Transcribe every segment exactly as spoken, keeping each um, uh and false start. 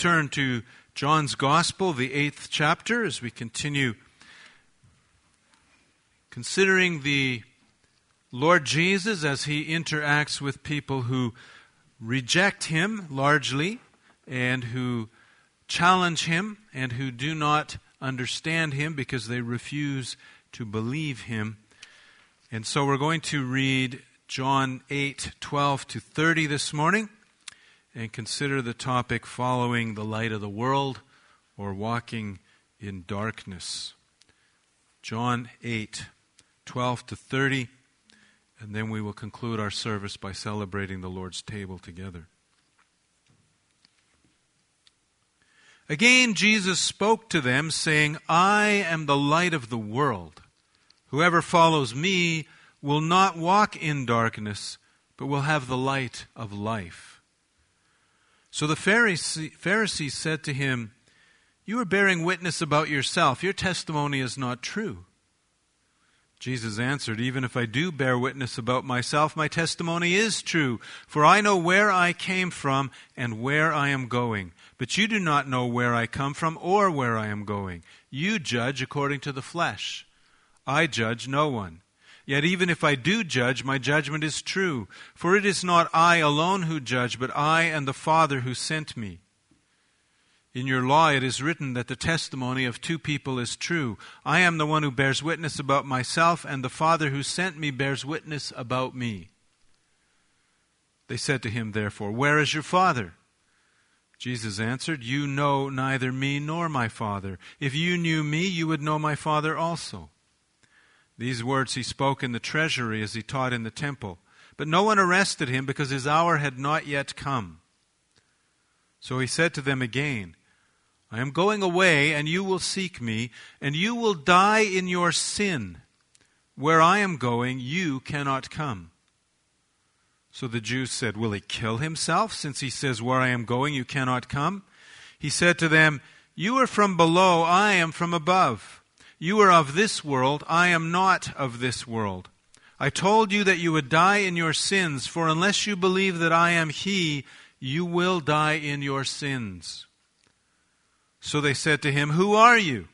turn to John's Gospel, the eighth chapter, as we continue considering the Lord Jesus as he interacts with people who reject him largely and who challenge him and who do not understand him because they refuse to believe him. And so we're going to read John eight, twelve to thirty this morning and consider the topic following the light of the world or walking in darkness. John eight, twelve to thirty, and then we will conclude our service by celebrating the Lord's table together. Again, Jesus spoke to them, saying, I am the light of the world. Whoever follows me will not walk in darkness, but will have the light of life. So the Pharisee, Pharisees said to him, You are bearing witness about yourself. Your testimony is not true. Jesus answered, Even if I do bear witness about myself, my testimony is true. For I know where I came from and where I am going. But you do not know where I come from or where I am going. You judge according to the flesh. I judge no one. Yet even if I do judge, my judgment is true. For it is not I alone who judge, but I and the Father who sent me. In your law it is written that the testimony of two people is true. I am the one who bears witness about myself, and the Father who sent me bears witness about me. They said to him, therefore, Where is your Father? Jesus answered, You know neither me nor my Father. If you knew me, you would know my Father also. These words he spoke in the treasury as he taught in the temple. But no one arrested him because his hour had not yet come. So he said to them again, I am going away, and you will seek me, and you will die in your sin. Where I am going, you cannot come. So the Jews said, Will he kill himself, since he says, Where I am going, you cannot come? He said to them, You are from below, I am from above. You are of this world, I am not of this world. I told you that you would die in your sins, for unless you believe that I am He, you will die in your sins. So they said to him, Who are you?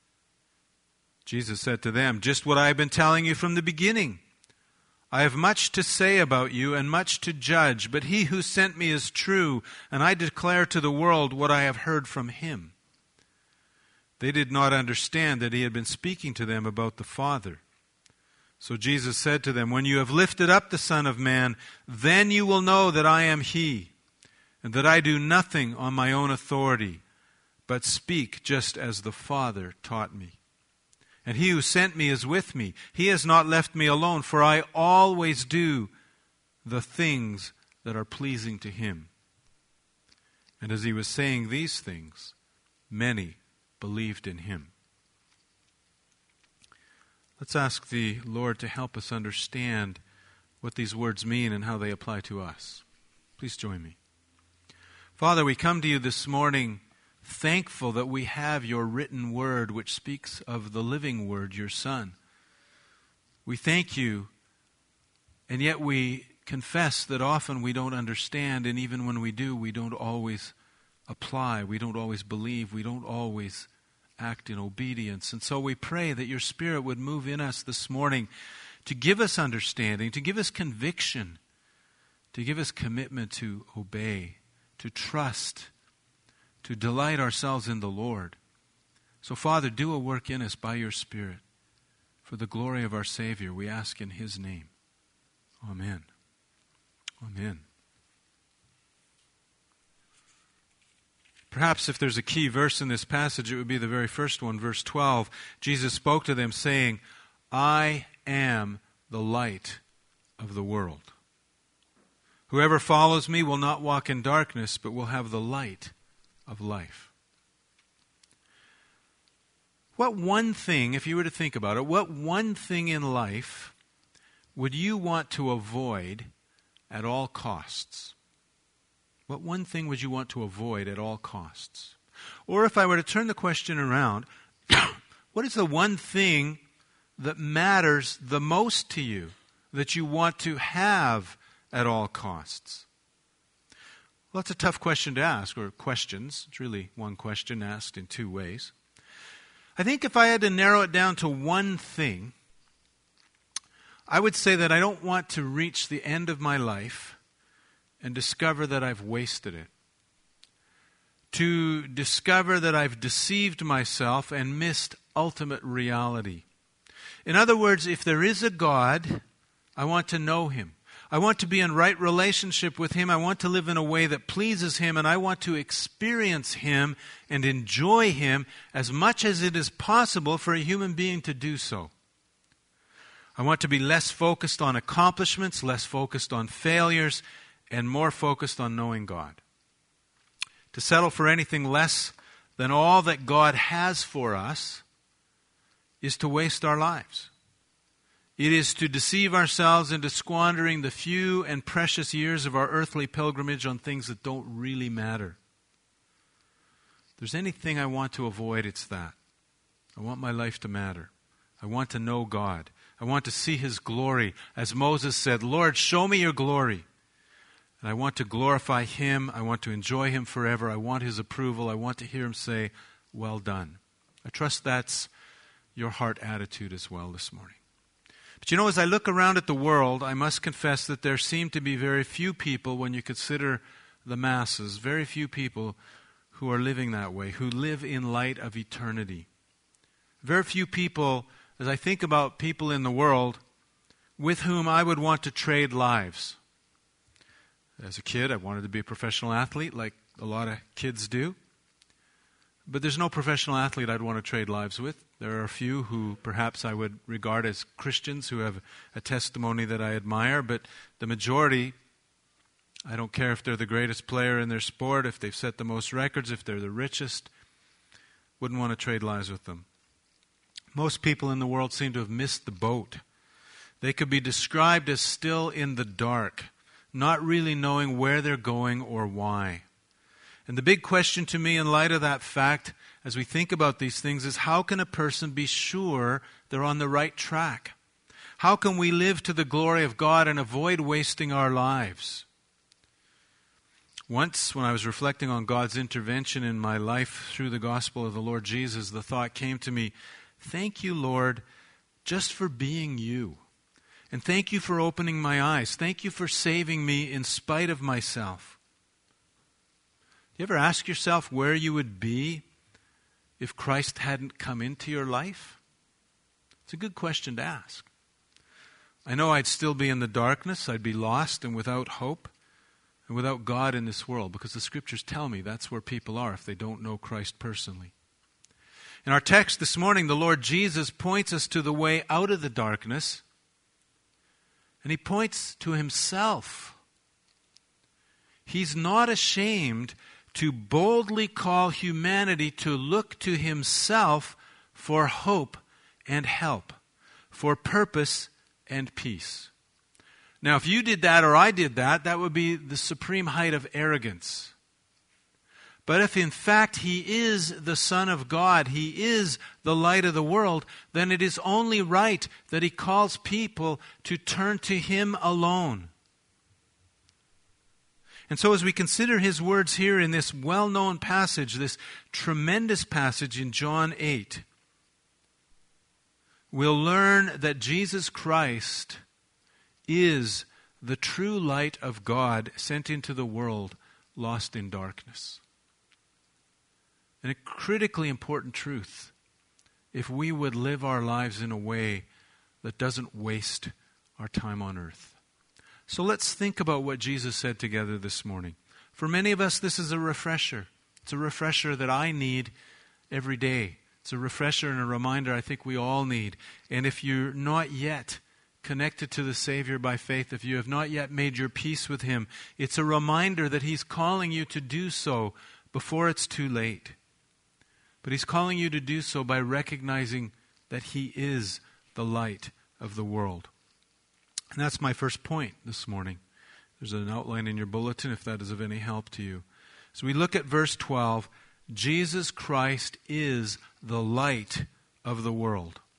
Jesus said to them, Just what I have been telling you from the beginning. I have much to say about you and much to judge, but he who sent me is true, and I declare to the world what I have heard from him. They did not understand that he had been speaking to them about the Father. So Jesus said to them, When you have lifted up the Son of Man, then you will know that I am He, and that I do nothing on my own authority, but speak just as the Father taught me. And he who sent me is with me. He has not left me alone, for I always do the things that are pleasing to him. And as he was saying these things, many believed in him. Let's ask the Lord to help us understand what these words mean and how they apply to us. Please join me. Father, we come to you this morning thankful that we have your written word, which speaks of the living word, your Son. We thank you, and yet we confess that often we don't understand, and even when we do, we don't always apply, we don't always believe, we don't always act in obedience. And so we pray that your Spirit would move in us this morning to give us understanding, to give us conviction, to give us commitment to obey, to trust, to delight ourselves in the Lord. So, Father, do a work in us by your Spirit for the glory of our Savior. We ask in his name. Amen. Amen. Perhaps if there's a key verse in this passage, it would be the very first one, verse twelve. Jesus spoke to them saying, I am the light of the world. Whoever follows me will not walk in darkness, but will have the light of life. What one thing, if you were to think about it, what one thing in life would you want to avoid at all costs? What one thing would you want to avoid at all costs? Or if I were to turn the question around, what is the one thing that matters the most to you, that you want to have at all costs? Well, that's a tough question to ask, or questions. It's really one question asked in two ways. I think if I had to narrow it down to one thing, I would say that I don't want to reach the end of my life and discover that I've wasted it. To discover that I've deceived myself and missed ultimate reality. In other words, if there is a God, I want to know Him. I want to be in right relationship with Him. I want to live in a way that pleases Him, and I want to experience Him and enjoy Him as much as it is possible for a human being to do so. I want to be less focused on accomplishments, less focused on failures, and more focused on knowing God. To settle for anything less than all that God has for us is to waste our lives. It is to deceive ourselves into squandering the few and precious years of our earthly pilgrimage on things that don't really matter. If there's anything I want to avoid, it's that. I want my life to matter. I want to know God. I want to see His glory. As Moses said, Lord, show me your glory. And I want to glorify Him. I want to enjoy Him forever. I want His approval. I want to hear Him say, well done. I trust that's your heart attitude as well this morning. But you know, as I look around at the world, I must confess that there seem to be very few people, when you consider the masses, very few people who are living that way, who live in light of eternity. Very few people, as I think about people in the world, with whom I would want to trade lives. As a kid, I wanted to be a professional athlete like a lot of kids do. But there's no professional athlete I'd want to trade lives with. There are a few who perhaps I would regard as Christians who have a testimony that I admire, but the majority, I don't care if they're the greatest player in their sport, if they've set the most records, if they're the richest, wouldn't want to trade lives with them. Most people in the world seem to have missed the boat. They could be described as still in the dark, not really knowing where they're going or why. And the big question to me in light of that fact, as we think about these things, is how can a person be sure they're on the right track? How can we live to the glory of God and avoid wasting our lives? Once, when I was reflecting on God's intervention in my life through the gospel of the Lord Jesus, the thought came to me, thank you, Lord, just for being you. And thank you for opening my eyes. Thank you for saving me in spite of myself. Do you ever ask yourself where you would be if Christ hadn't come into your life? It's a good question to ask. I know I'd still be in the darkness. I'd be lost and without hope and without God in this world, because the Scriptures tell me that's where people are if they don't know Christ personally. In our text this morning, the Lord Jesus points us to the way out of the darkness, and He points to Himself. He's not ashamed to boldly call humanity to look to Himself for hope and help, for purpose and peace. Now, if you did that or I did that, that would be the supreme height of arrogance. But if in fact He is the Son of God, He is the light of the world, then it is only right that He calls people to turn to Him alone. And so as we consider His words here in this well-known passage, this tremendous passage in John eight, we'll learn that Jesus Christ is the true light of God sent into the world lost in darkness. And a critically important truth, if we would live our lives in a way that doesn't waste our time on earth. So let's think about what Jesus said together this morning. For many of us, this is a refresher. It's a refresher that I need every day. It's a refresher and a reminder I think we all need. And if you're not yet connected to the Savior by faith, if you have not yet made your peace with Him, it's a reminder that He's calling you to do so before it's too late. But He's calling you to do so by recognizing that He is the light of the world. And that's my first point this morning. There's an outline in your bulletin if that is of any help to you. So we look at verse twelve. Jesus Christ is the light of the world.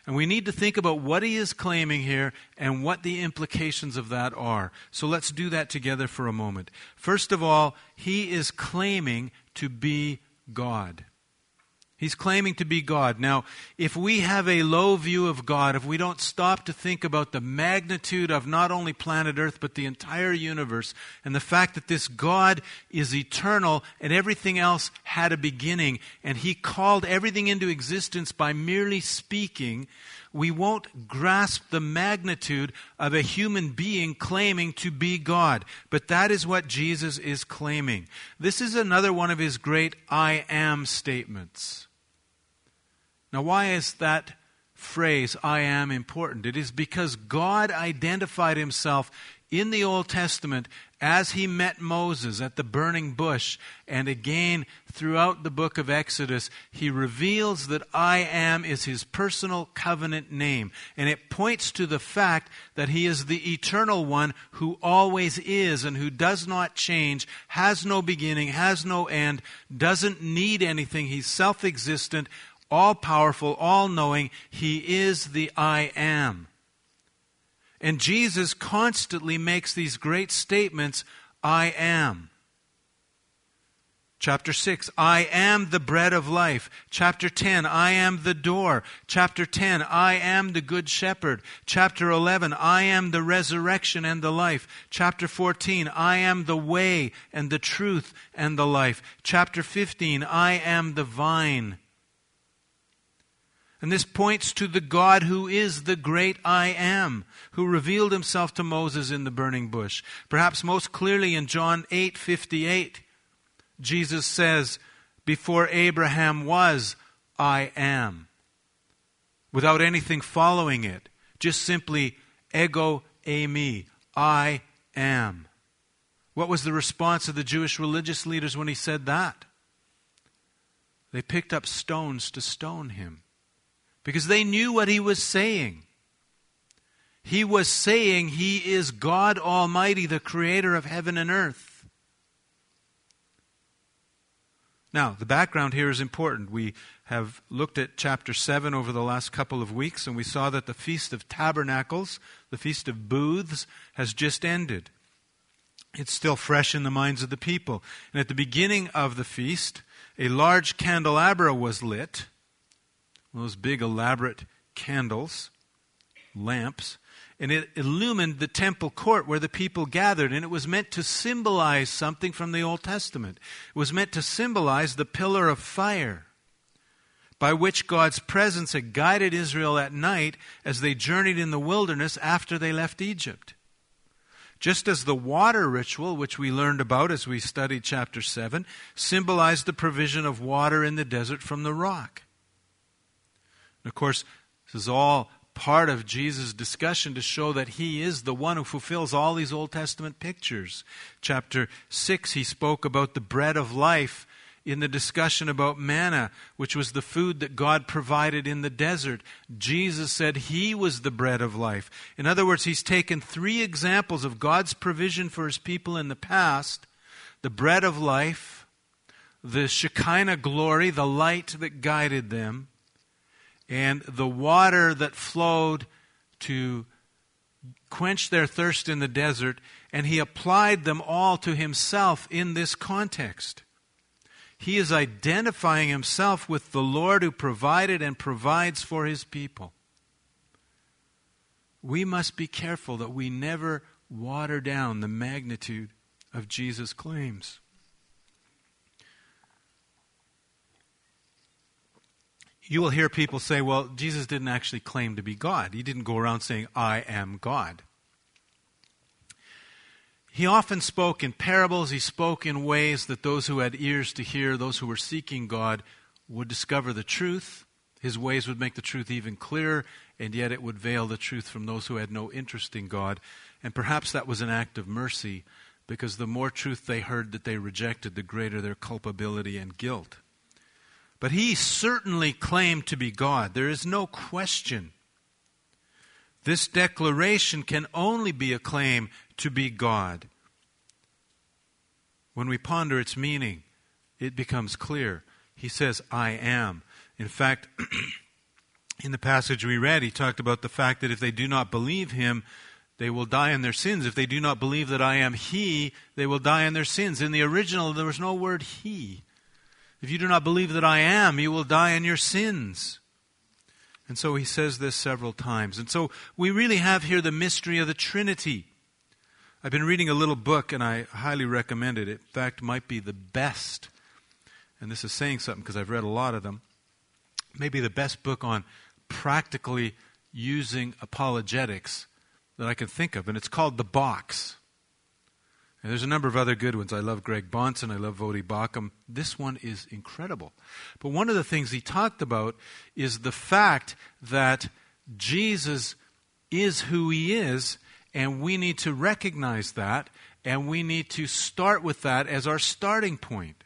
And we need to think about what he is claiming here and what the implications of that are. So let's do that together for a moment. First of all, he is claiming to be God. He's claiming to be God. Now, if we have a low view of God, if we don't stop to think about the magnitude of not only planet Earth, but the entire universe, and the fact that this God is eternal and everything else had a beginning, and he called everything into existence by merely speaking, we won't grasp the magnitude of a human being claiming to be God. But that is what Jesus is claiming. This is another one of his great I am statements. Now, why is that phrase, I am, important? It is because God identified himself in the Old Testament as he met Moses at the burning bush, and again throughout the book of Exodus, he reveals that I am is his personal covenant name. And it points to the fact that he is the eternal one who always is and who does not change, has no beginning, has no end, doesn't need anything. He's self-existent, all-powerful, all-knowing. He is the I am. And Jesus constantly makes these great statements, I am. Chapter six, I am the bread of life. Chapter ten, I am the door. Chapter ten, I am the good shepherd. Chapter eleven, I am the resurrection and the life. Chapter fourteen, I am the way and the truth and the life. Chapter fifteen, I am the vine. And this points to the God who is the great I am, who revealed himself to Moses in the burning bush. Perhaps most clearly in John eight fifty-eight, Jesus says, before Abraham was, I am. Without anything following it. Just simply, ego eimi, I am. What was the response of the Jewish religious leaders when he said that? They picked up stones to stone him. Because they knew what he was saying. He was saying he is God Almighty, the creator of heaven and earth. Now, the background here is important. We have looked at chapter seven over the last couple of weeks, and we saw that the Feast of Tabernacles, the Feast of Booths, has just ended. It's still fresh in the minds of the people. And at the beginning of the feast, a large candelabra was lit. Those big elaborate candles, lamps, and it illumined the temple court where the people gathered, and it was meant to symbolize something from the Old Testament. It was meant to symbolize the pillar of fire by which God's presence had guided Israel at night as they journeyed in the wilderness after they left Egypt. Just as the water ritual, which we learned about as we studied chapter seven, symbolized the provision of water in the desert from the rock. And of course, this is all part of Jesus' discussion to show that he is the one who fulfills all these Old Testament pictures. Chapter six, he spoke about the bread of life in the discussion about manna, which was the food that God provided in the desert. Jesus said he was the bread of life. In other words, he's taken three examples of God's provision for his people in the past: the bread of life, the Shekinah glory, the light that guided them, and the water that flowed to quench their thirst in the desert, and he applied them all to himself in this context. He is identifying himself with the Lord who provided and provides for his people. We must be careful that we never water down the magnitude of Jesus' claims. You will hear people say, well, Jesus didn't actually claim to be God. He didn't go around saying, I am God. He often spoke in parables. He spoke in ways that those who had ears to hear, those who were seeking God, would discover the truth. His ways would make the truth even clearer, and yet it would veil the truth from those who had no interest in God. And perhaps that was an act of mercy, because the more truth they heard that they rejected, the greater their culpability and guilt. But he certainly claimed to be God. There is no question. This declaration can only be a claim to be God. When we ponder its meaning, it becomes clear. He says, I am. In fact, In the passage we read, he talked about the fact that if they do not believe him, they will die in their sins. If they do not believe that I am he, they will die in their sins. In the original, there was no word he. If you do not believe that I am, you will die in your sins. And so he says this several times. And so we really have here the mystery of the Trinity. I've been reading a little book, and I highly recommend it. In fact, it might be the best. And this is saying something because I've read a lot of them. Maybe the best book on practically using apologetics that I can think of, and it's called The Box. And there's a number of other good ones. I love Greg Bonson. I love Vodi Bakum. This one is incredible. But one of the things he talked about is the fact that Jesus is who he is, and we need to recognize that, and we need to start with that as our starting point.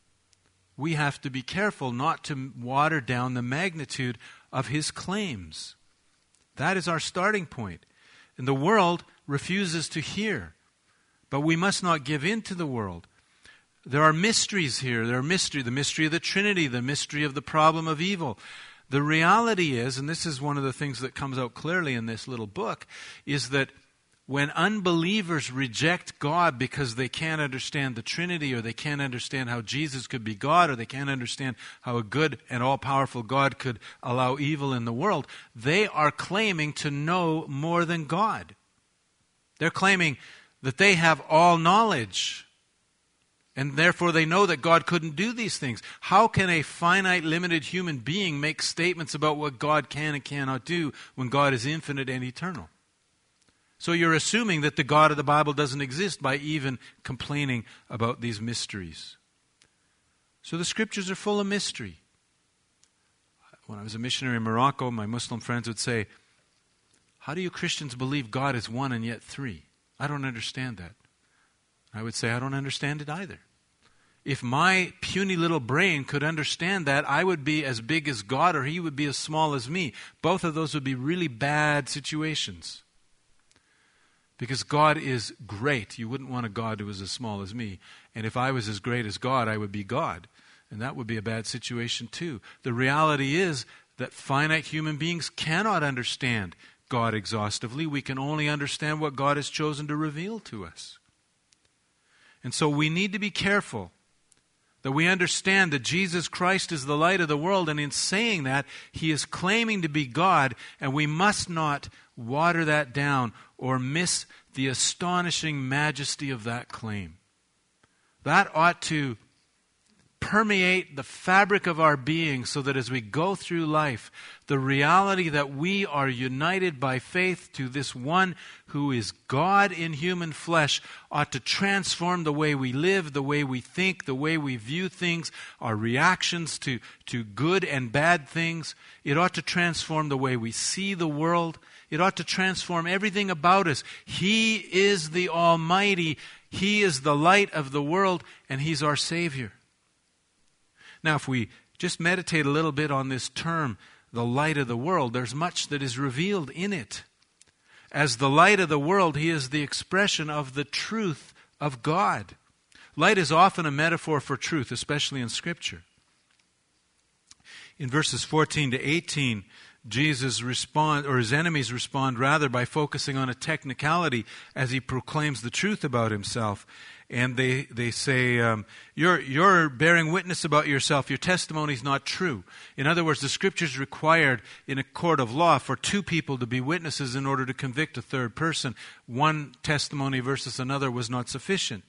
We have to be careful not to water down the magnitude of his claims. That is our starting point. And the world refuses to hear. But we must not give in to the world. There are mysteries here. There are mystery, the mystery of the Trinity, the mystery of the problem of evil. The reality is, and this is one of the things that comes out clearly in this little book, is that when unbelievers reject God because they can't understand the Trinity, or they can't understand how Jesus could be God, or they can't understand how a good and all-powerful God could allow evil in the world, they are claiming to know more than God. They're claiming that they have all knowledge, and therefore they know that God couldn't do these things. How can a finite, limited human being make statements about what God can and cannot do when God is infinite and eternal? So you're assuming that the God of the Bible doesn't exist by even complaining about these mysteries. So the Scriptures are full of mystery. When I was a missionary in Morocco, my Muslim friends would say, "How do you Christians believe God is one and yet three? I don't understand that." I would say, "I don't understand it either." If my puny little brain could understand that, I would be as big as God, or he would be as small as me. Both of those would be really bad situations. Because God is great. You wouldn't want a God who was as small as me. And if I was as great as God, I would be God. And that would be a bad situation too. The reality is that finite human beings cannot understand God exhaustively. We can only understand what God has chosen to reveal to us. And so we need to be careful that we understand that Jesus Christ is the light of the world, and in saying that, he is claiming to be God, and we must not water that down or miss the astonishing majesty of that claim. That ought to permeate the fabric of our being, so that as we go through life, the reality that we are united by faith to this one who is God in human flesh ought to transform the way we live, the way we think, the way we view things, our reactions to, to good and bad things. It ought to transform the way we see the world. It ought to transform everything about us. He is the Almighty. He is the light of the world, and he's our Savior. Now, if we just meditate a little bit on this term, the light of the world, there's much that is revealed in it. As the light of the world, he is the expression of the truth of God. Light is often a metaphor for truth, especially in Scripture. In verses fourteen to eighteen, Jesus respond, or his enemies respond rather by focusing on a technicality as he proclaims the truth about himself. And they, they say, um, you're, you're bearing witness about yourself. Your testimony is not true. In other words, the Scriptures required in a court of law for two people to be witnesses in order to convict a third person. One testimony versus another was not sufficient.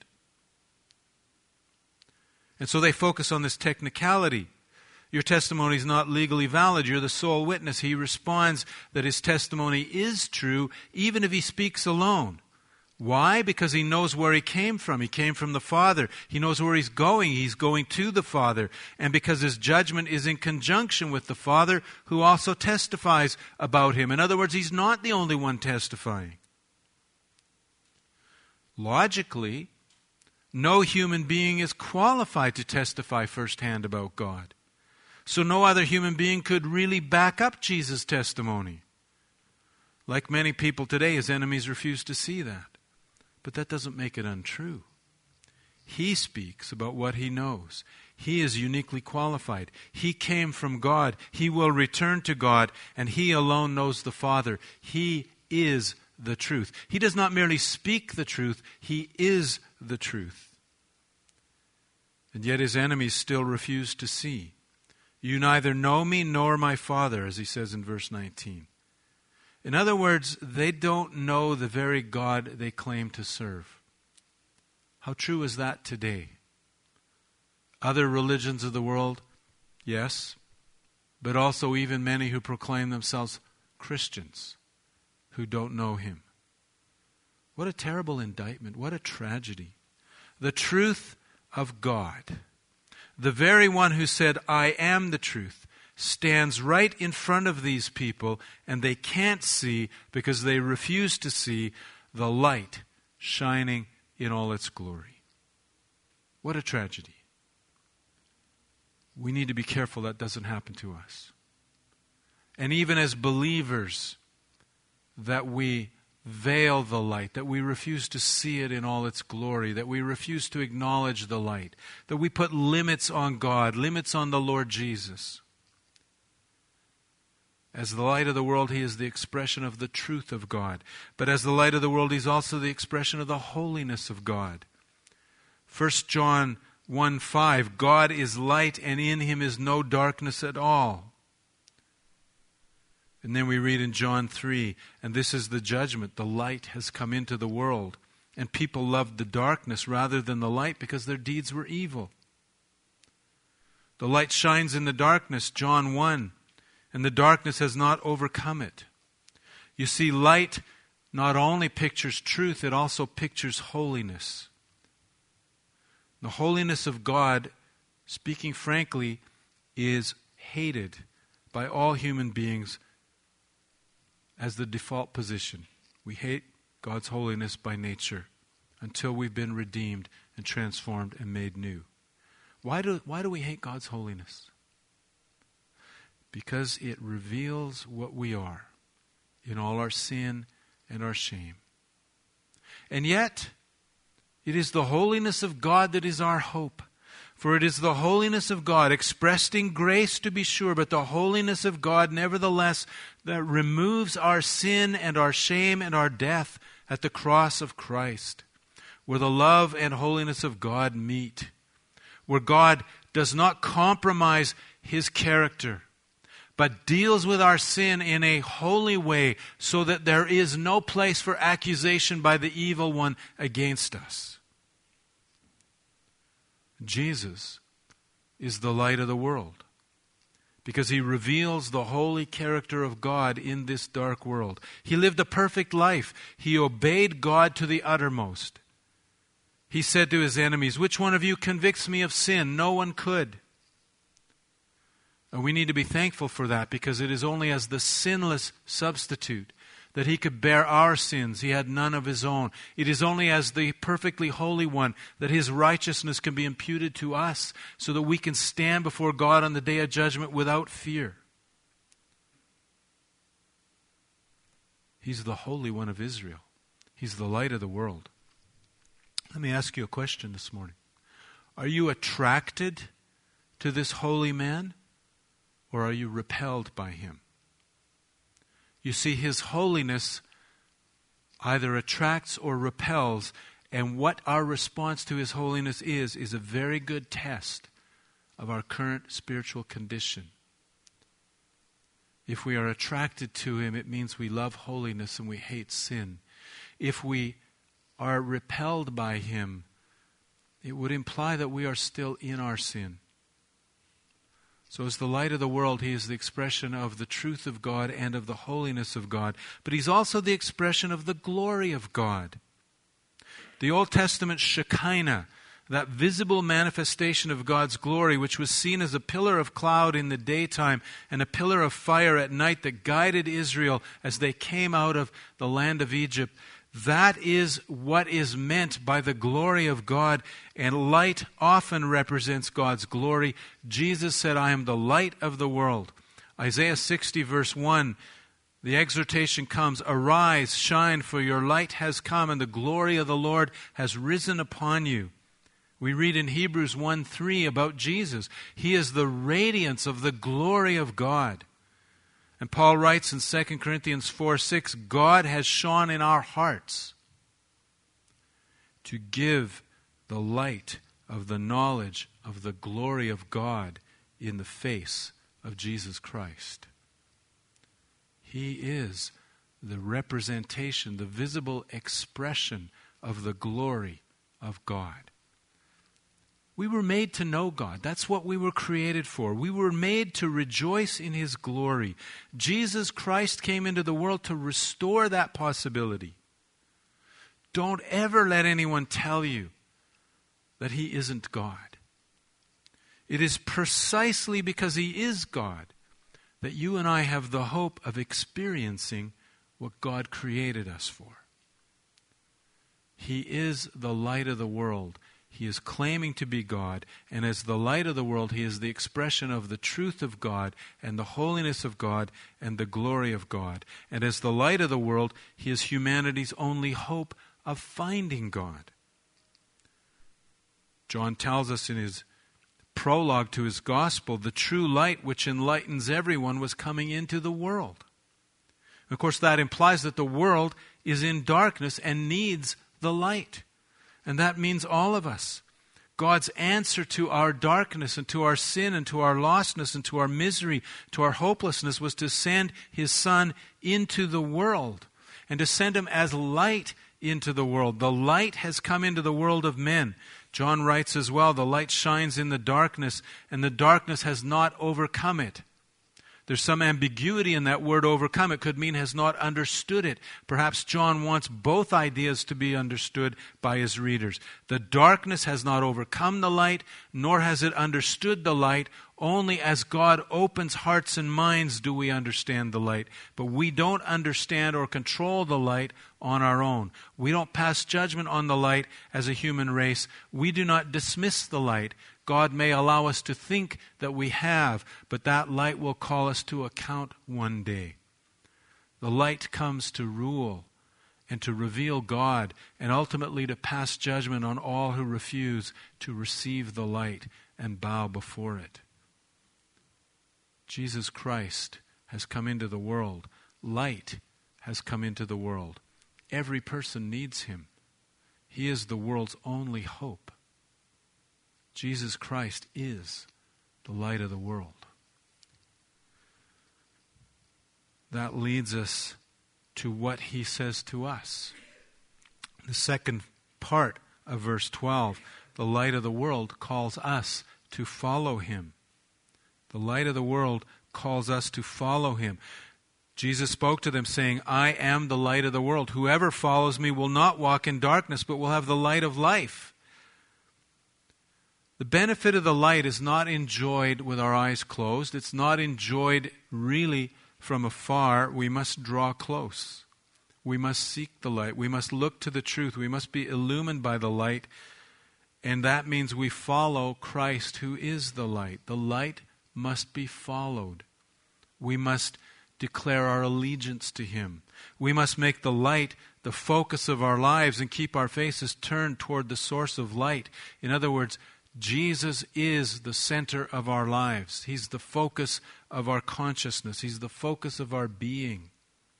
And so they focus on this technicality. Your testimony is not legally valid. You're the sole witness. He responds that his testimony is true, even if he speaks alone. Why? Because he knows where he came from. He came from the Father. He knows where he's going. He's going to the Father. And because his judgment is in conjunction with the Father, who also testifies about him. In other words, he's not the only one testifying. Logically, no human being is qualified to testify firsthand about God. So no other human being could really back up Jesus' testimony. Like many people today, his enemies refuse to see that. But that doesn't make it untrue. He speaks about what he knows. He is uniquely qualified. He came from God. He will return to God, and He alone knows the Father. He is the truth. He does not merely speak the truth, He is the truth. And yet His enemies still refuse to see. You neither know me nor my Father, as He says in verse nineteen. In other words, they don't know the very God they claim to serve. How true is that today? Other religions of the world, yes, but also even many who proclaim themselves Christians who don't know Him. What a terrible indictment. What a tragedy. The truth of God, the very one who said, I am the truth, stands right in front of these people, and they can't see because they refuse to see the light shining in all its glory. What a tragedy. We need to be careful that doesn't happen to us. And even as believers, that we veil the light, that we refuse to see it in all its glory, that we refuse to acknowledge the light, that we put limits on God, limits on the Lord Jesus. As the light of the world, He is the expression of the truth of God. But as the light of the world, He's also the expression of the holiness of God. First John one five, God is light, and in Him is no darkness at all. And then we read in John three, and this is the judgment. The light has come into the world, and people loved the darkness rather than the light because their deeds were evil. The light shines in the darkness, John one, and the darkness has not overcome it. You see, light not only pictures truth, it also pictures holiness. The holiness of God, speaking frankly, is hated by all human beings as the default position. We hate God's holiness by nature until we've been redeemed and transformed and made new. Why do, why do we hate God's holiness? Because it reveals what we are in all our sin and our shame. And yet, it is the holiness of God that is our hope. For it is the holiness of God, expressed in grace to be sure, but the holiness of God nevertheless that removes our sin and our shame and our death at the cross of Christ, where the love and holiness of God meet, where God does not compromise His character, but deals with our sin in a holy way so that there is no place for accusation by the evil one against us. Jesus is the light of the world because He reveals the holy character of God in this dark world. He lived a perfect life. He obeyed God to the uttermost. He said to His enemies, "Which one of you convicts me of sin?" No one could. And we need to be thankful for that, because it is only as the sinless substitute that He could bear our sins. He had none of His own. It is only as the perfectly holy one that His righteousness can be imputed to us so that we can stand before God on the day of judgment without fear. He's the Holy One of Israel. He's the light of the world. Let me ask you a question this morning. Are you attracted to this holy man, or are you repelled by him? You see, His holiness either attracts or repels, and what our response to His holiness is, is a very good test of our current spiritual condition. If we are attracted to Him, it means we love holiness and we hate sin. If we are repelled by Him, it would imply that we are still in our sin. So as the light of the world, He is the expression of the truth of God and of the holiness of God. But He's also the expression of the glory of God. The Old Testament Shekinah, that visible manifestation of God's glory, which was seen as a pillar of cloud in the daytime and a pillar of fire at night that guided Israel as they came out of the land of Egypt, that is what is meant by the glory of God, and light often represents God's glory. Jesus said, "I am the light of the world." Isaiah sixty verse one, the exhortation comes, "Arise, shine, for your light has come, and the glory of the Lord has risen upon you." We read in Hebrews one three about Jesus. He is the radiance of the glory of God. And Paul writes in Second Corinthians four six, God has shone in our hearts to give the light of the knowledge of the glory of God in the face of Jesus Christ. He is the representation, the visible expression of the glory of God. We were made to know God. That's what we were created for. We were made to rejoice in His glory. Jesus Christ came into the world to restore that possibility. Don't ever let anyone tell you that He isn't God. It is precisely because He is God that you and I have the hope of experiencing what God created us for. He is the light of the world. He is claiming to be God, and as the light of the world, He is the expression of the truth of God and the holiness of God and the glory of God. And as the light of the world, He is humanity's only hope of finding God. John tells us in his prologue to his gospel, the true light which enlightens everyone was coming into the world. Of course, that implies that the world is in darkness and needs the light. And that means all of us. God's answer to our darkness and to our sin and to our lostness and to our misery, to our hopelessness, was to send His Son into the world and to send Him as light into the world. The light has come into the world of men. John writes as well, the light shines in the darkness, and the darkness has not overcome it. There's some ambiguity in that word overcome. It could mean has not understood it. Perhaps John wants both ideas to be understood by his readers. The darkness has not overcome the light, nor has it understood the light. Only as God opens hearts and minds do we understand the light. But we don't understand or control the light on our own. We don't pass judgment on the light as a human race. We do not dismiss the light. God may allow us to think that we have, but that light will call us to account one day. The light comes to rule and to reveal God and ultimately to pass judgment on all who refuse to receive the light and bow before it. Jesus Christ has come into the world. Light has come into the world. Every person needs Him. He is the world's only hope. Jesus Christ is the light of the world. That leads us to what He says to us. The second part of verse twelve, the light of the world calls us to follow Him. The light of the world calls us to follow Him. Jesus spoke to them saying, I am the light of the world. Whoever follows me will not walk in darkness, but will have the light of life. The benefit of the light is not enjoyed with our eyes closed. It's not enjoyed really from afar. We must draw close. We must seek the light. We must look to the truth. We must be illumined by the light. And that means we follow Christ, who is the light. The light must be followed. We must declare our allegiance to Him. We must make the light the focus of our lives and keep our faces turned toward the source of light. In other words, Jesus is the center of our lives. He's the focus of our consciousness. He's the focus of our being.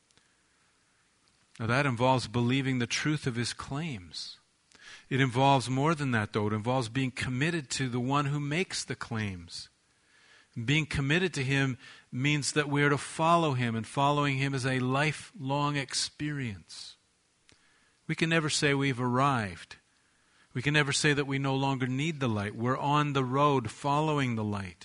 Now that involves believing the truth of His claims. It involves more than that, though. It involves being committed to the one who makes the claims. Being committed to Him means that we are to follow Him, and following Him is a lifelong experience. We can never say we've arrived. We can never say that we no longer need the light. We're on the road following the light.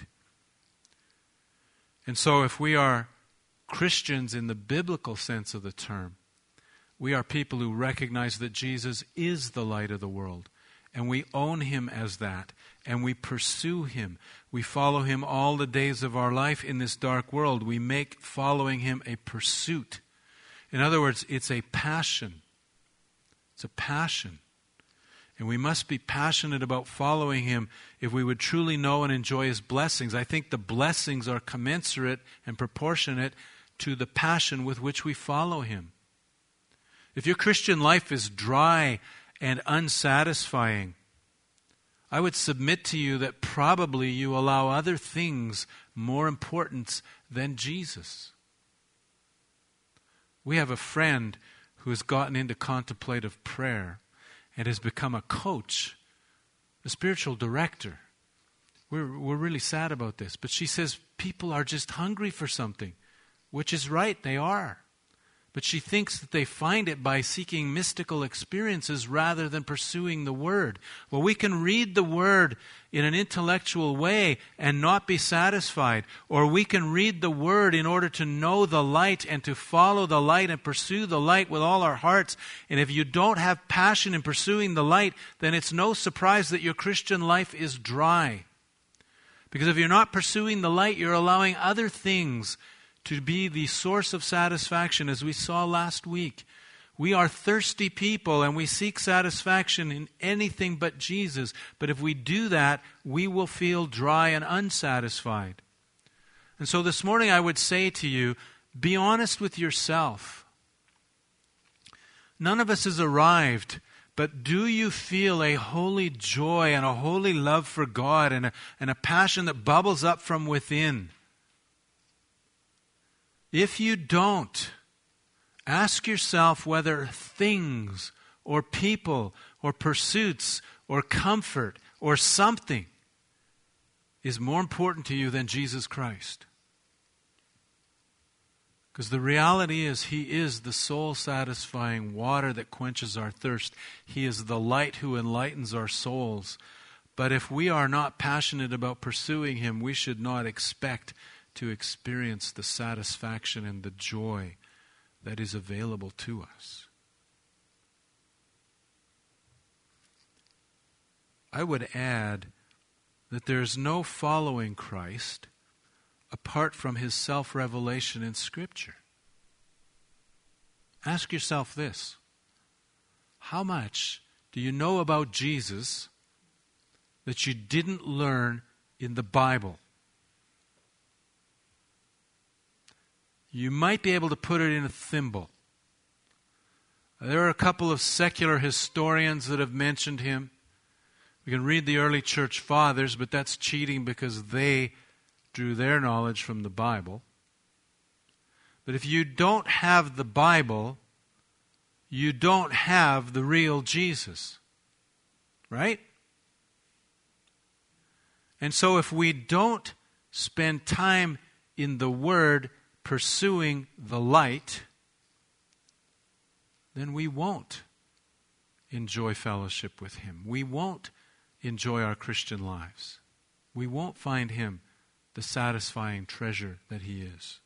And so if we are Christians in the biblical sense of the term, we are people who recognize that Jesus is the light of the world. And we own Him as that. And we pursue Him. We follow Him all the days of our life in this dark world. We make following Him a pursuit. In other words, it's a passion. It's a passion. And we must be passionate about following Him if we would truly know and enjoy His blessings. I think the blessings are commensurate and proportionate to the passion with which we follow Him. If your Christian life is dry and unsatisfying, I would submit to you that probably you allow other things more importance than Jesus. We have a friend who has gotten into contemplative prayer and has become a coach, a spiritual director. We're, we're really sad about this. But she says people are just hungry for something, which is right, they are. But she thinks that they find it by seeking mystical experiences rather than pursuing the Word. Well, we can read the Word in an intellectual way and not be satisfied. Or we can read the Word in order to know the light and to follow the light and pursue the light with all our hearts. And if you don't have passion in pursuing the light, then it's no surprise that your Christian life is dry. Because if you're not pursuing the light, you're allowing other things to be the source of satisfaction, as we saw last week. We are thirsty people and we seek satisfaction in anything but Jesus. But if we do that, we will feel dry and unsatisfied. And so this morning I would say to you, be honest with yourself. None of us has arrived, but do you feel a holy joy and a holy love for God and a, and a passion that bubbles up from within? If you don't, ask yourself whether things or people or pursuits or comfort or something is more important to you than Jesus Christ. Because the reality is, He is the soul-satisfying water that quenches our thirst. He is the light who enlightens our souls. But if we are not passionate about pursuing Him, we should not expect to experience the satisfaction and the joy that is available to us. I would add that there is no following Christ apart from His self-revelation in Scripture. Ask yourself this: how much do you know about Jesus that you didn't learn in the Bible? You might be able to put it in a thimble. There are a couple of secular historians that have mentioned Him. We can read the early church fathers, but that's cheating because they drew their knowledge from the Bible. But if you don't have the Bible, you don't have the real Jesus. Right? And so if we don't spend time in the Word pursuing the light, then we won't enjoy fellowship with Him. We won't enjoy our Christian lives. We won't find Him the satisfying treasure that He is.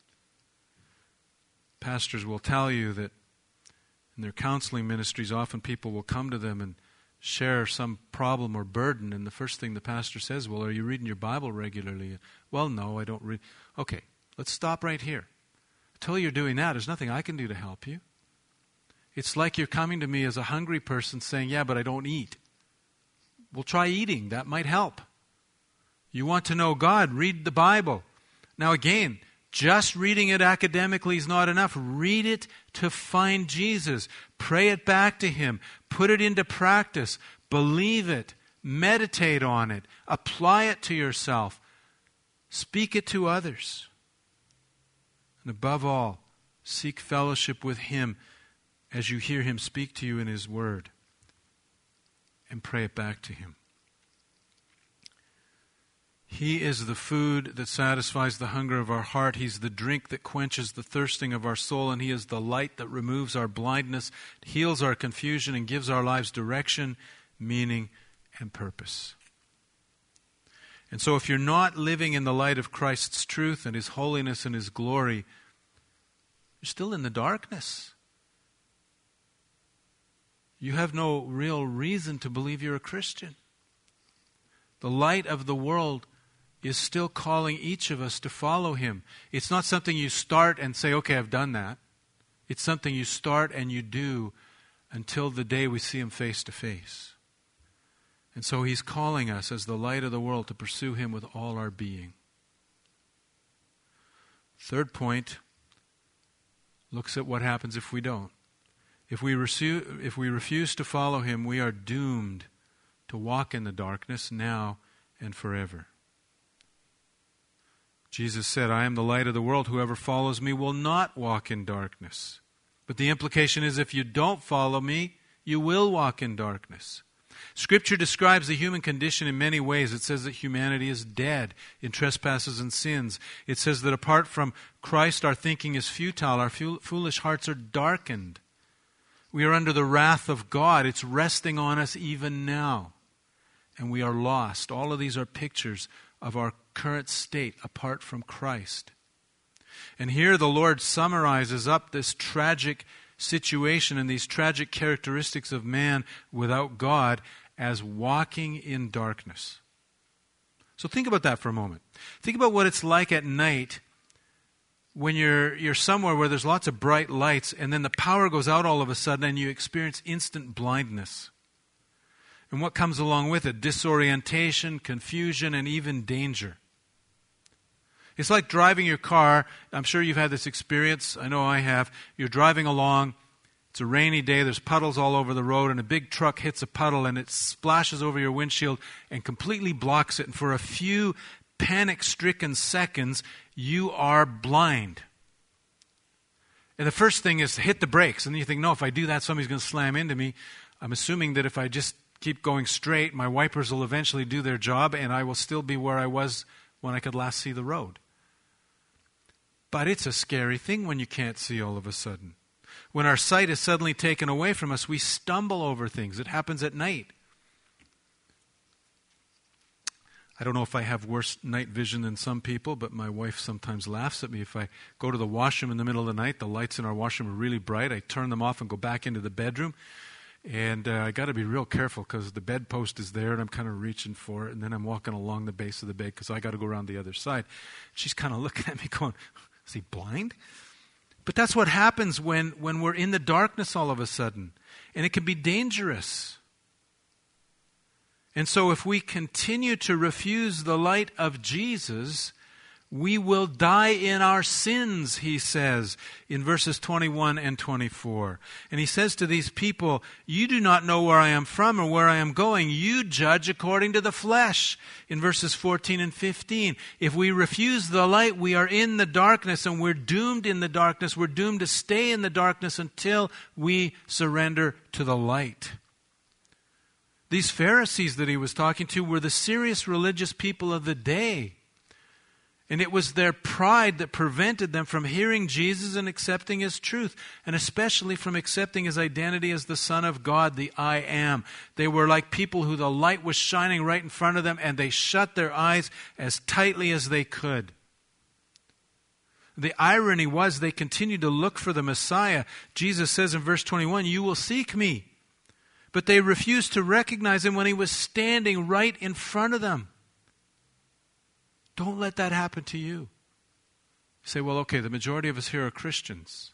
Pastors will tell you that in their counseling ministries, often people will come to them and share some problem or burden, and the first thing the pastor says, well, are you reading your Bible regularly? Well, no, I don't read. Okay, let's stop right here. Until you're doing that, there's nothing I can do to help you. It's like you're coming to me as a hungry person saying, yeah, but I don't eat. Well, try eating. That might help. You want to know God, read the Bible. Now again, just reading it academically is not enough. Read it to find Jesus. Pray it back to Him. Put it into practice. Believe it. Meditate on it. Apply it to yourself. Speak it to others. And above all, seek fellowship with Him as you hear Him speak to you in His Word. And pray it back to Him. He is the food that satisfies the hunger of our heart. He's the drink that quenches the thirsting of our soul. And He is the light that removes our blindness, heals our confusion, and gives our lives direction, meaning, and purpose. And so if you're not living in the light of Christ's truth and His holiness and His glory, you're still in the darkness. You have no real reason to believe you're a Christian. The light of the world is still calling each of us to follow Him. It's not something you start and say, okay, I've done that. It's something you start and you do until the day we see Him face to face. And so He's calling us as the light of the world to pursue Him with all our being. Third point looks at what happens if we don't. If we, resu- if we refuse to follow Him, we are doomed to walk in the darkness now and forever. Jesus said, I am the light of the world. Whoever follows me will not walk in darkness. But the implication is if you don't follow me, you will walk in darkness. Scripture describes the human condition in many ways. It says that humanity is dead in trespasses and sins. It says that apart from Christ, our thinking is futile. Our foolish hearts are darkened. We are under the wrath of God. It's resting on us even now. And we are lost. All of these are pictures of our current state apart from Christ. And here the Lord summarizes up this tragic situation and these tragic characteristics of man without God as walking in darkness. So think about that for a moment. Think about what it's like at night when you're you're somewhere where there's lots of bright lights and then the power goes out all of a sudden and you experience instant blindness. And what comes along with it? Disorientation, confusion, and even danger. It's like driving your car. I'm sure you've had this experience. I know I have. You're driving along. It's a rainy day. There's puddles all over the road, and a big truck hits a puddle, and it splashes over your windshield and completely blocks it. And for a few panic-stricken seconds, you are blind. And the first thing is to hit the brakes. And you think, no, if I do that, somebody's going to slam into me. I'm assuming that if I just keep going straight, my wipers will eventually do their job, and I will still be where I was when I could last see the road. But it's a scary thing when you can't see all of a sudden. When our sight is suddenly taken away from us, we stumble over things. It happens at night. I don't know if I have worse night vision than some people, but my wife sometimes laughs at me. If I go to the washroom in the middle of the night, the lights in our washroom are really bright. I turn them off and go back into the bedroom. And uh, I got to be real careful because the bedpost is there and I'm kind of reaching for it. And then I'm walking along the base of the bed because I got to go around the other side. She's kind of looking at me going, is he blind? But that's what happens when, when we're in the darkness all of a sudden. And it can be dangerous. And so if we continue to refuse the light of Jesus, we will die in our sins, he says in verses twenty-one and twenty-four. And he says to these people, you do not know where I am from or where I am going. You judge according to the flesh. In verses fourteen and fifteen. If we refuse the light, we are in the darkness and we're doomed in the darkness. We're doomed to stay in the darkness until we surrender to the light. These Pharisees that he was talking to were the serious religious people of the day. And it was their pride that prevented them from hearing Jesus and accepting his truth, and especially from accepting his identity as the Son of God, the I Am. They were like people who the light was shining right in front of them, and they shut their eyes as tightly as they could. The irony was they continued to look for the Messiah. Jesus says in verse twenty-one, you will seek me. But they refused to recognize him when he was standing right in front of them. Don't let that happen to you. You say, well, okay, the majority of us here are Christians.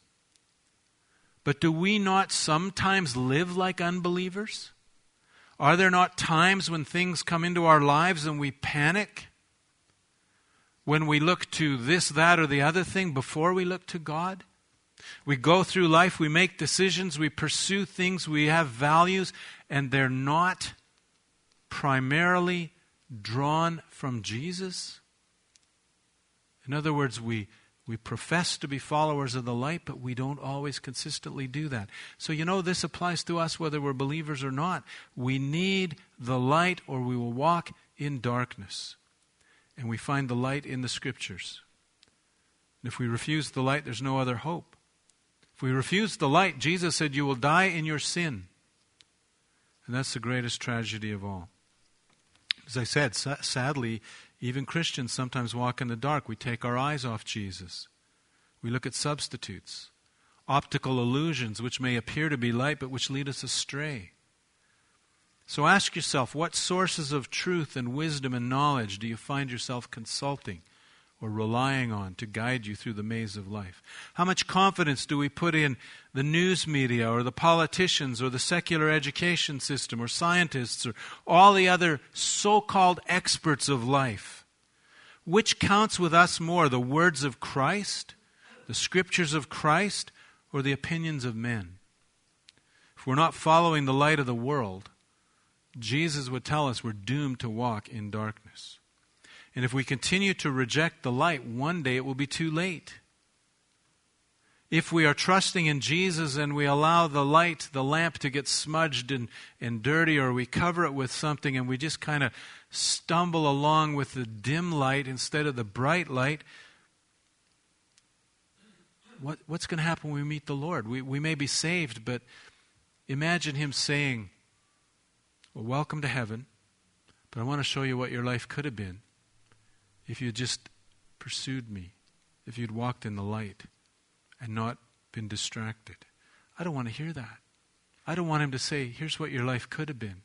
But do we not sometimes live like unbelievers? Are there not times when things come into our lives and we panic? When we look to this, that, or the other thing before we look to God? We go through life, we make decisions, we pursue things, we have values, and they're not primarily drawn from Jesus? In other words, we, we profess to be followers of the light, but we don't always consistently do that. So you know this applies to us whether we're believers or not. We need the light or we will walk in darkness. And we find the light in the Scriptures. And if we refuse the light, there's no other hope. If we refuse the light, Jesus said, you will die in your sin. And that's the greatest tragedy of all. As I said, sa- sadly, even Christians sometimes walk in the dark. We take our eyes off Jesus. We look at substitutes, optical illusions which may appear to be light but which lead us astray. So ask yourself, what sources of truth and wisdom and knowledge do you find yourself consulting or relying on to guide you through the maze of life? How much confidence do we put in the news media or the politicians or the secular education system or scientists or all the other so-called experts of life? Which counts with us more, the words of Christ, the scriptures of Christ, or the opinions of men? If we're not following the light of the world, Jesus would tell us we're doomed to walk in darkness. And if we continue to reject the light, one day it will be too late. If we are trusting in Jesus and we allow the light, the lamp to get smudged and, and dirty, or we cover it with something and we just kind of stumble along with the dim light instead of the bright light, what, what's going to happen when we meet the Lord? We, we may be saved, but imagine Him saying, well, welcome to heaven, but I want to show you what your life could have been if you just pursued me, if you'd walked in the light and not been distracted. I don't want to hear that. I don't want Him to say, here's what your life could have been.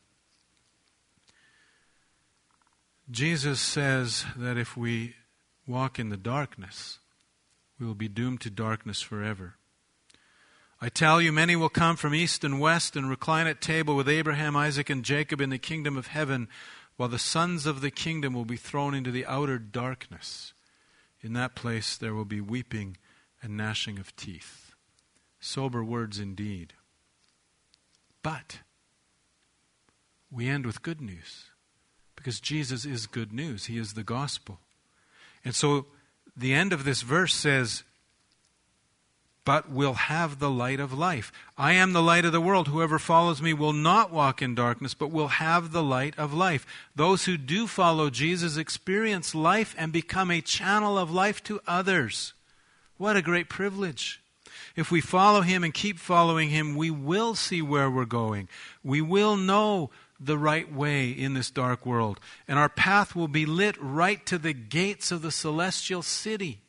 Jesus says that if we walk in the darkness, we will be doomed to darkness forever. I tell you, many will come from east and west and recline at table with Abraham, Isaac, and Jacob in the kingdom of heaven, while the sons of the kingdom will be thrown into the outer darkness. In that place there will be weeping and gnashing of teeth. Sober words indeed. But we end with good news, because Jesus is good news. He is the gospel. And so the end of this verse says, but will have the light of life. I am the light of the world. Whoever follows me will not walk in darkness, but will have the light of life. Those who do follow Jesus experience life and become a channel of life to others. What a great privilege. If we follow Him and keep following Him, we will see where we're going. We will know the right way in this dark world. And our path will be lit right to the gates of the celestial city.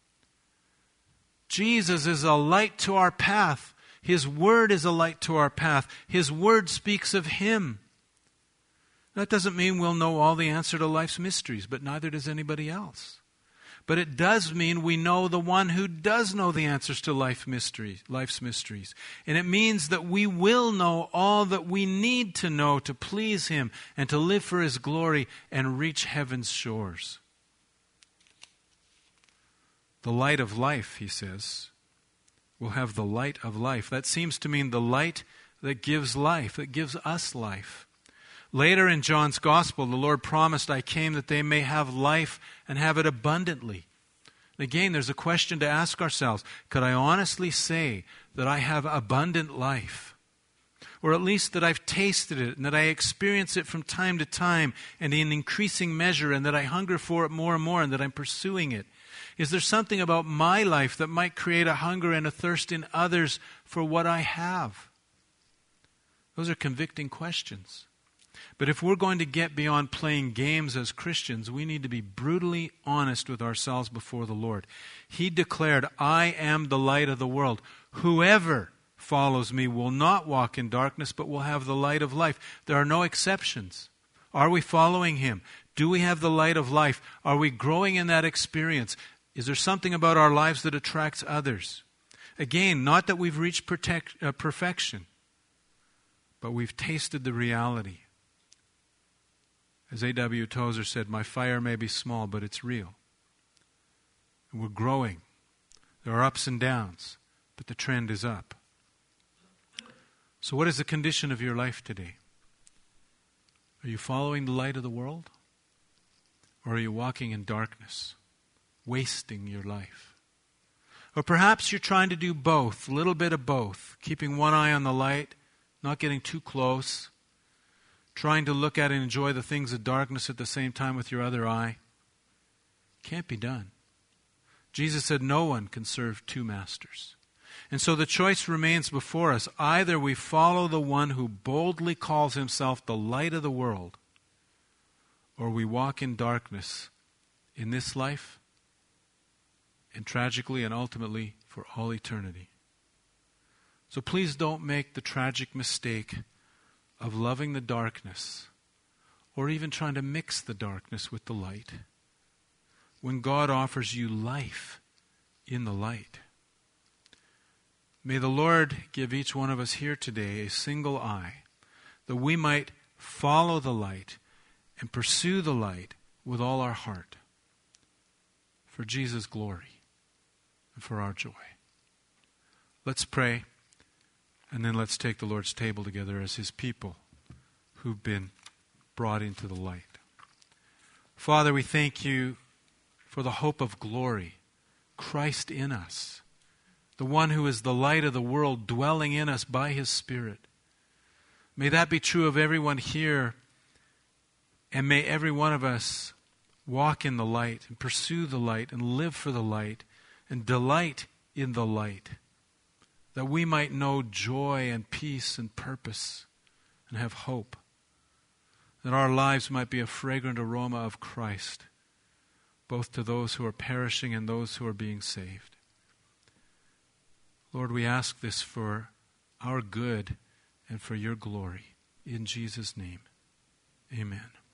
Jesus is a light to our path. His Word is a light to our path. His Word speaks of Him. That doesn't mean we'll know all the answer to life's mysteries, but neither does anybody else. But it does mean we know the one who does know the answers to life mysteries, life's mysteries. And it means that we will know all that we need to know to please Him and to live for His glory and reach heaven's shores. The light of life, he says, will have the light of life. That seems to mean the light that gives life, that gives us life. Later in John's Gospel, the Lord promised, I came that they may have life and have it abundantly. Again, there's a question to ask ourselves. Could I honestly say that I have abundant life? Or at least that I've tasted it and that I experience it from time to time and in increasing measure, and that I hunger for it more and more and that I'm pursuing it? Is there something about my life that might create a hunger and a thirst in others for what I have? Those are convicting questions. But if we're going to get beyond playing games as Christians, we need to be brutally honest with ourselves before the Lord. He declared, I am the light of the world. Whoever follows me will not walk in darkness, but will have the light of life. There are no exceptions. Are we following Him? Do we have the light of life? Are we growing in that experience? Is there something about our lives that attracts others? Again, not that we've reached protect, uh, perfection, but we've tasted the reality. As A W Tozer said, my fire may be small, but it's real. And we're growing. There are ups and downs, but the trend is up. So what is the condition of your life today? Are you following the light of the world? Or are you walking in darkness, wasting your life? Or perhaps you're trying to do both, a little bit of both, keeping one eye on the light, not getting too close, trying to look at and enjoy the things of darkness at the same time with your other eye. Can't be done. Jesus said no one can serve two masters. And so the choice remains before us. Either we follow the one who boldly calls himself the light of the world, or we walk in darkness in this life and tragically and ultimately for all eternity. So please don't make the tragic mistake of loving the darkness or even trying to mix the darkness with the light when God offers you life in the light. May the Lord give each one of us here today a single eye, that we might follow the light and pursue the light with all our heart for Jesus' glory and for our joy. Let's pray, and then let's take the Lord's table together as His people who've been brought into the light. Father, we thank you for the hope of glory, Christ in us, the one who is the light of the world dwelling in us by his Spirit. May that be true of everyone here, and may every one of us walk in the light and pursue the light and live for the light and delight in the light, that we might know joy and peace and purpose and have hope, that our lives might be a fragrant aroma of Christ, both to those who are perishing and those who are being saved. Lord, we ask this for our good and for your glory. In Jesus' name, amen.